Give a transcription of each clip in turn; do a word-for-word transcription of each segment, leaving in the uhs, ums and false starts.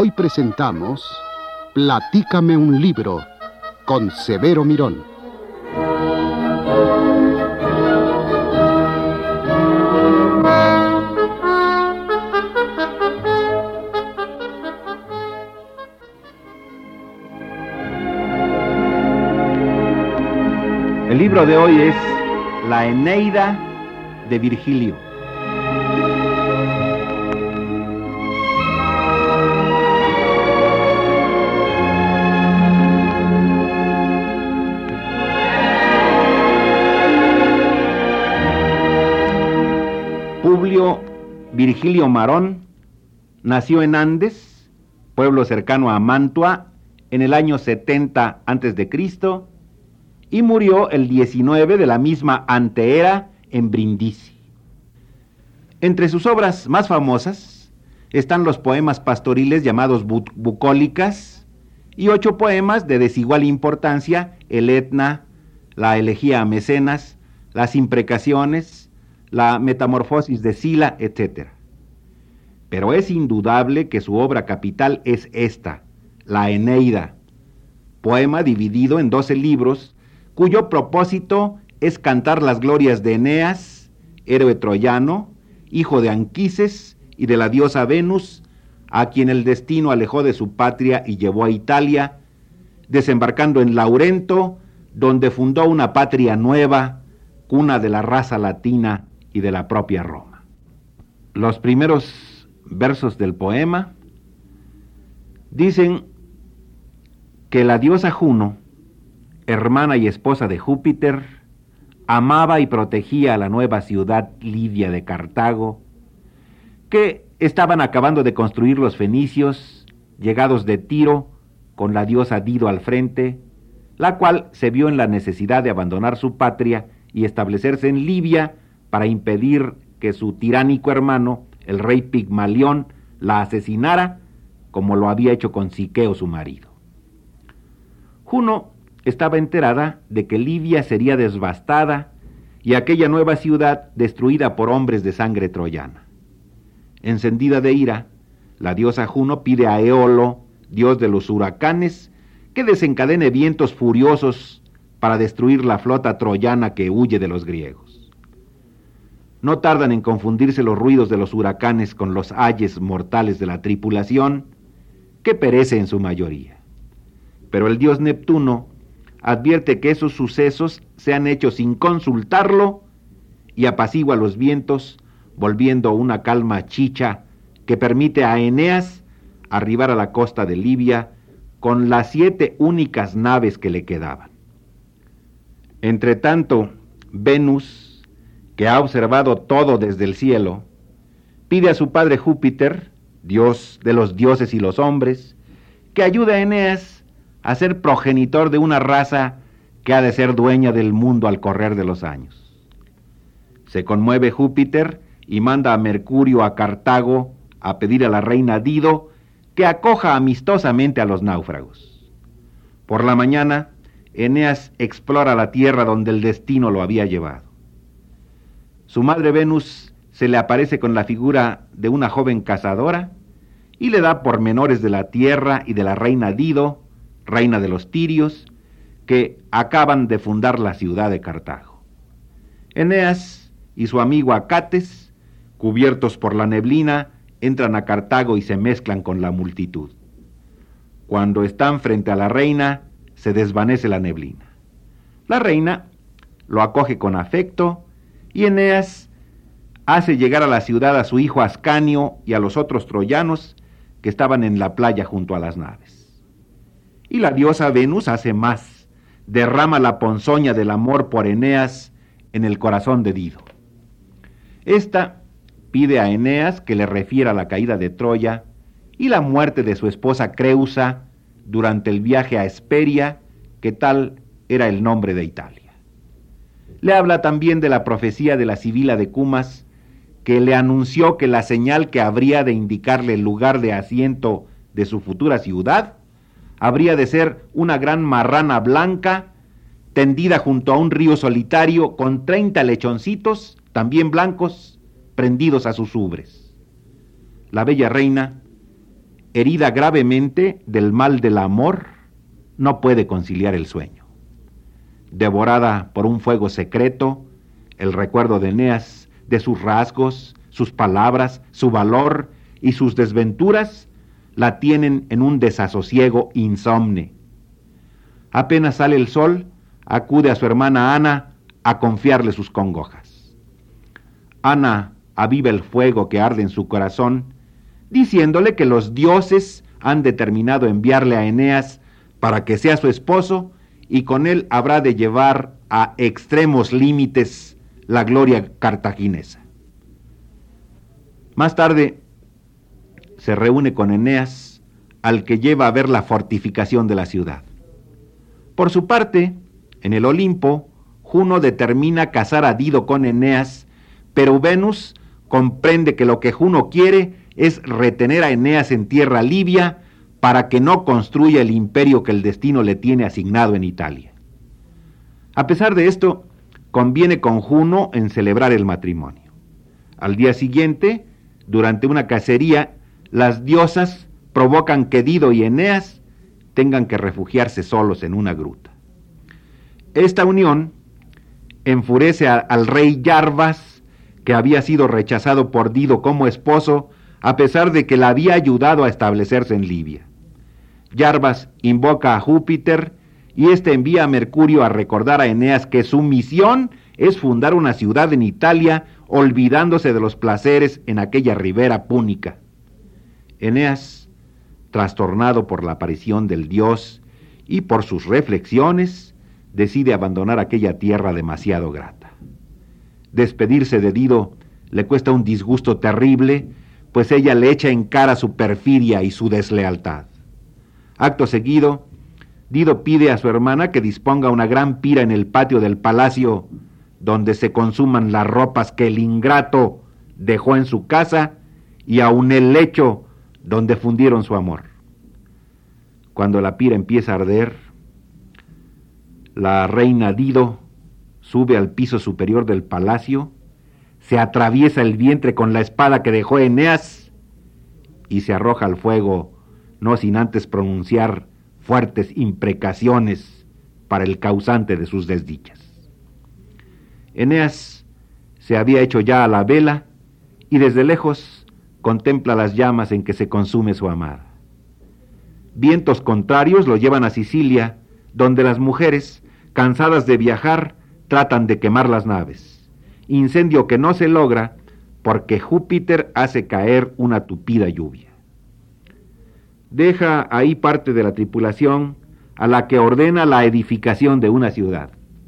Hoy presentamos Platícame un libro con Severo Mirón. El libro de hoy es La Eneida de Virgilio. Publio Virgilio Marón nació en Andes, pueblo cercano a Mantua, en el año setenta antes de Cristo, y murió el diecinueve de la misma anteera en Brindisi. Entre sus obras más famosas están los poemas pastoriles llamados bu- bucólicas y ocho poemas de desigual importancia: el Etna, la elegía a Mecenas, las imprecaciones, la metamorfosis de Sila, etcétera. Pero es indudable que su obra capital es esta, la Eneida, poema dividido en doce libros, cuyo propósito es cantar las glorias de Eneas, héroe troyano, hijo de Anquises y de la diosa Venus, a quien el destino alejó de su patria y llevó a Italia, desembarcando en Laurento, donde fundó una patria nueva, cuna de la raza latina y de la propia Roma. Los primeros versos del poema dicen que la diosa Juno, hermana y esposa de Júpiter, amaba y protegía a la nueva ciudad lidia de Cartago, que estaban acabando de construir los fenicios, llegados de Tiro, con la diosa Dido al frente, la cual se vio en la necesidad de abandonar su patria y establecerse en Libia para impedir que su tiránico hermano, el rey Pigmalión, la asesinara, como lo había hecho con Siqueo, su marido. Juno estaba enterada de que Libia sería devastada y aquella nueva ciudad destruida por hombres de sangre troyana. Encendida de ira, la diosa Juno pide a Éolo, dios de los huracanes, que desencadene vientos furiosos para destruir la flota troyana que huye de los griegos. No tardan en confundirse los ruidos de los huracanes con los ayes mortales de la tripulación, que perece en su mayoría. Pero el dios Neptuno advierte que esos sucesos se han hecho sin consultarlo y apacigua los vientos, volviendo una calma chicha que permite a Eneas arribar a la costa de Libia con las siete únicas naves que le quedaban. Entretanto, Venus, que ha observado todo desde el cielo, pide a su padre Júpiter, dios de los dioses y los hombres, que ayude a Eneas a ser progenitor de una raza que ha de ser dueña del mundo al correr de los años. Se conmueve Júpiter y manda a Mercurio a Cartago a pedir a la reina Dido que acoja amistosamente a los náufragos. Por la mañana, Eneas explora la tierra donde el destino lo había llevado. Su madre Venus se le aparece con la figura de una joven cazadora y le da pormenores de la tierra y de la reina Dido, reina de los tirios, que acaban de fundar la ciudad de Cartago. Eneas y su amigo Acates, cubiertos por la neblina, entran a Cartago y se mezclan con la multitud. Cuando están frente a la reina, se desvanece la neblina. La reina lo acoge con afecto y Eneas hace llegar a la ciudad a su hijo Ascanio y a los otros troyanos que estaban en la playa junto a las naves. Y la diosa Venus hace más, derrama la ponzoña del amor por Eneas en el corazón de Dido. Esta pide a Eneas que le refiera la caída de Troya y la muerte de su esposa Creusa durante el viaje a Hesperia, que tal era el nombre de Italia. Le habla también de la profecía de la Sibila de Cumas, que le anunció que la señal que habría de indicarle el lugar de asiento de su futura ciudad habría de ser una gran marrana blanca tendida junto a un río solitario con treinta lechoncitos, también blancos, prendidos a sus ubres. La bella reina herida gravemente del mal del amor, no puede conciliar el sueño. Devorada por un fuego secreto, el recuerdo de Eneas, de sus rasgos, sus palabras, su valor y sus desventuras, la tienen en un desasosiego insomne. Apenas sale el sol, acude a su hermana Ana a confiarle sus congojas. Ana aviva el fuego que arde en su corazón, diciéndole que los dioses han determinado enviarle a Eneas para que sea su esposo y con él habrá de llevar a extremos límites la gloria cartaginesa. Más tarde se reúne con Eneas, al que lleva a ver la fortificación de la ciudad. Por su parte, en el Olimpo, Juno determina casar a Dido con Eneas, pero Venus comprende que lo que Juno quiere es retener a Eneas en tierra libia para que no construya el imperio que el destino le tiene asignado en Italia. A pesar de esto, conviene con Juno en celebrar el matrimonio. Al día siguiente, durante una cacería, las diosas provocan que Dido y Eneas tengan que refugiarse solos en una gruta. Esta unión enfurece a, al rey Iarbas, que había sido rechazado por Dido como esposo, a pesar de que la había ayudado a establecerse en Libia. Iarbas invoca a Júpiter y éste envía a Mercurio a recordar a Eneas que su misión es fundar una ciudad en Italia, olvidándose de los placeres en aquella ribera púnica. Eneas, trastornado por la aparición del dios y por sus reflexiones, decide abandonar aquella tierra demasiado grata. Despedirse de Dido le cuesta un disgusto terrible, pues ella le echa en cara su perfidia y su deslealtad. Acto seguido, Dido pide a su hermana que disponga una gran pira en el patio del palacio, donde se consuman las ropas que el ingrato dejó en su casa y aun el lecho donde fundieron su amor. Cuando la pira empieza a arder, la reina Dido sube al piso superior del palacio, se atraviesa el vientre con la espada que dejó Eneas y se arroja al fuego, no sin antes pronunciar fuertes imprecaciones para el causante de sus desdichas. Eneas se había hecho ya a la vela y desde lejos contempla las llamas en que se consume su amada. Vientos contrarios lo llevan a Sicilia, donde las mujeres, cansadas de viajar, tratan de quemar las naves, incendio que no se logra porque Júpiter hace caer una tupida lluvia. Deja ahí parte de la tripulación a la que ordena la edificación de una ciudad.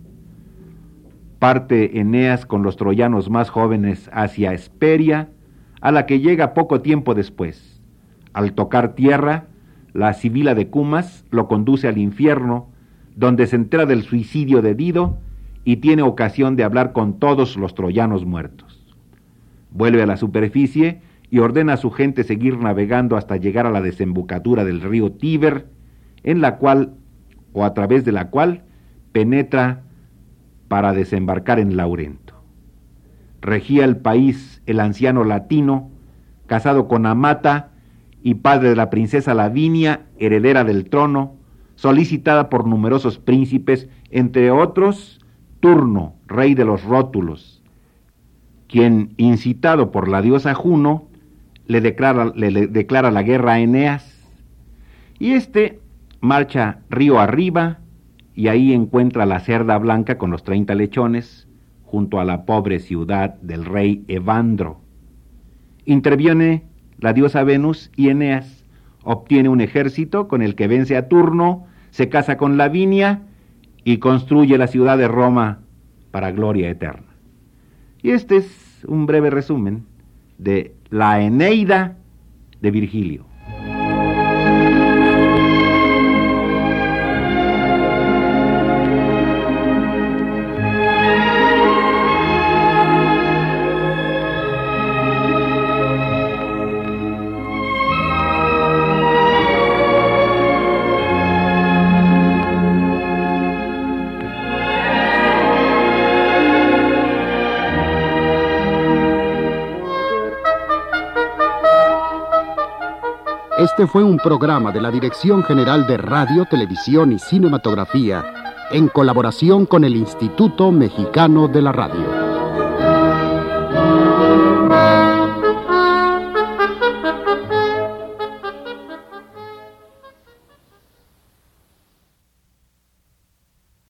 Parte Eneas con los troyanos más jóvenes hacia Hesperia, a la que llega poco tiempo después. Al tocar tierra, la sibila de Cumas lo conduce al infierno, donde se entera del suicidio de Dido y tiene ocasión de hablar con todos los troyanos muertos. Vuelve a la superficie y ordena a su gente seguir navegando hasta llegar a la desembocadura del río Tíber, en la cual, o a través de la cual, penetra para desembarcar en Laurento. Regía el país el anciano Latino, casado con Amata y padre de la princesa Lavinia, heredera del trono, solicitada por numerosos príncipes, entre otros Turno, rey de los Rótulos, quien, incitado por la diosa Juno, le declara, le, le declara la guerra a Eneas, y éste marcha río arriba, y ahí encuentra la cerda blanca con los treinta lechones, junto a la pobre ciudad del rey Evandro. Interviene la diosa Venus y Eneas obtiene un ejército con el que vence a Turno, se casa con Lavinia y construye la ciudad de Roma para gloria eterna. Y este es un breve resumen de la Eneida de Virgilio. Este fue un programa de la Dirección General de Radio, Televisión y Cinematografía, en colaboración con el Instituto Mexicano de la Radio.